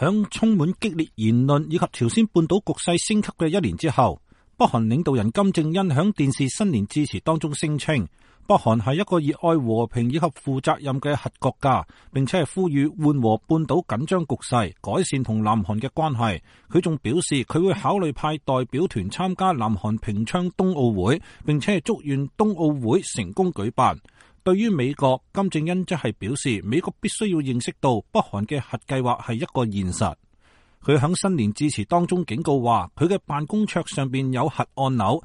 響充滿激烈言論以及朝鮮半島局勢升級嘅一年之後，北韓領導人金正恩響電視新年致辭當中聲稱，北韓係一個熱愛和平以及負責任嘅核國家，並且係呼籲緩和半島緊張局勢，改善同南韓嘅關係。佢仲表示佢會考慮派代表團參加南韓平昌冬奧會，並且係祝願冬奧會成功舉辦。對於美國，金正恩則係表示美國必須要認識到北韓嘅核計劃係一個現實。佢喺新年致辭當中警告話，佢嘅辦公桌上邊有核按鈕。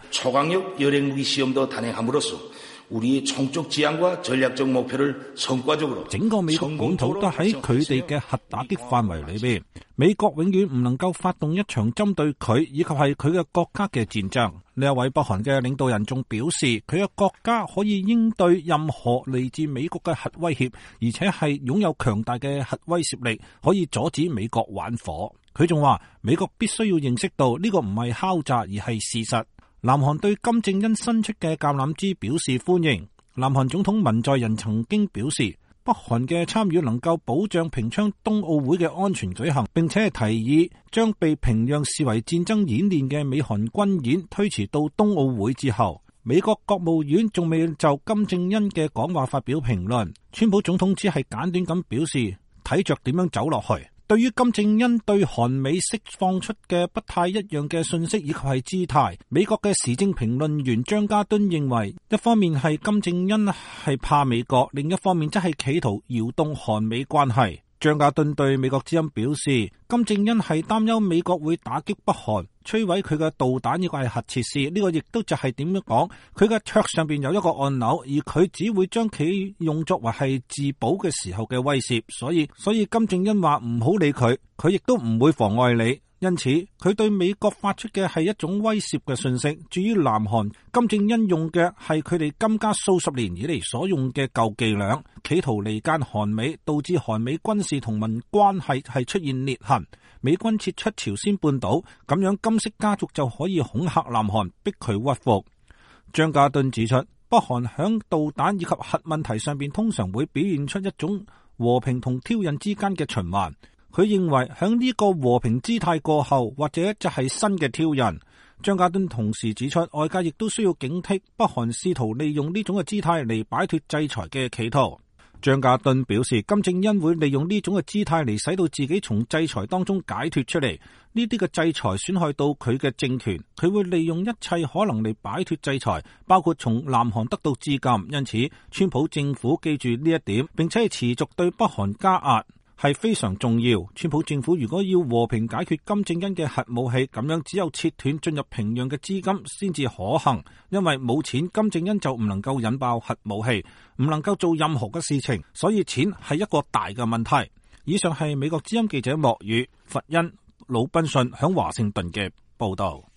整個美國本土都喺佢哋嘅核打擊範圍裏邊，美國永遠唔能夠發動一場針對佢以及係佢嘅國家嘅戰爭。呢一位北韓嘅領導人仲表示，佢嘅國家可以應對任何嚟自美國嘅核威脅，而且係擁有強大嘅核威懾力，可以阻止美國玩火。佢仲話，美國必須要認識到呢個唔係敲詐，而係事實。南韓對金正恩伸出嘅橄欖枝表示歡迎。南韓總統文在寅曾經表示，北韓嘅參與能夠保障平昌冬奧會嘅安全舉行，並且係提議將被平壤視為戰爭演練嘅美韓軍演推遲到冬奧會之後。美國國務院仲未就金正恩嘅講話發表評論。川普總統只係簡短咁表示，睇着點樣走落去。對於金正恩對韓美釋放出嘅不太一樣嘅信息以及係姿態，美國嘅時政評論員張家敦認為，一方面係金正恩係怕美國，另一方面則係企圖搖動韓美關係。張家敦對美國之音表示，金正恩係擔憂美國會打擊北韓，摧毀佢嘅導彈，呢個係核設施。呢個亦都就係點樣講，佢嘅桌上邊有一個按鈕，而佢只會將其用作為係自保嘅時候嘅威懾。所以金正恩話唔好理佢，佢亦都唔會妨礙你。因此，佢對美國發出嘅係一種威懾嘅訊息。至於南韓，金正恩用嘅係佢哋金家數十年以嚟所用嘅舊伎倆，企圖離間韓美，導致韓美軍事同盟關係係出現裂痕。美軍撤出朝鮮半島，咁樣金色家族就可以恐嚇南韓，逼佢屈服。張家敦指出，北韓響導彈以及核問題上邊通常會表現出一種和平同挑釁之間嘅循環。佢認為響呢個和平姿態過後，或者就係新嘅挑釁。張家敦同時指出，外界亦都需要警惕北韓試圖利用呢種嘅姿態嚟擺脫制裁嘅企圖。張家敦表示，金正恩會利用呢種嘅姿態嚟使到自己從制裁當中解脫出嚟。呢啲嘅制裁損害到佢嘅政權，佢會利用一切可能嚟擺脫制裁，包括從南韓得到資金。因此，川普政府記住呢一點，並且係持續對北韓加壓，係非常重要。川普政府如果要和平解決金正恩嘅核武器，咁樣只有切斷進入平壤嘅資金先至可行，因為冇錢，金正恩就唔能夠引爆核武器，唔能夠做任何嘅事情，所以錢係一個大嘅問題。以上係美國之音記者莫宇、佛恩、魯賓遜響華盛頓嘅報道。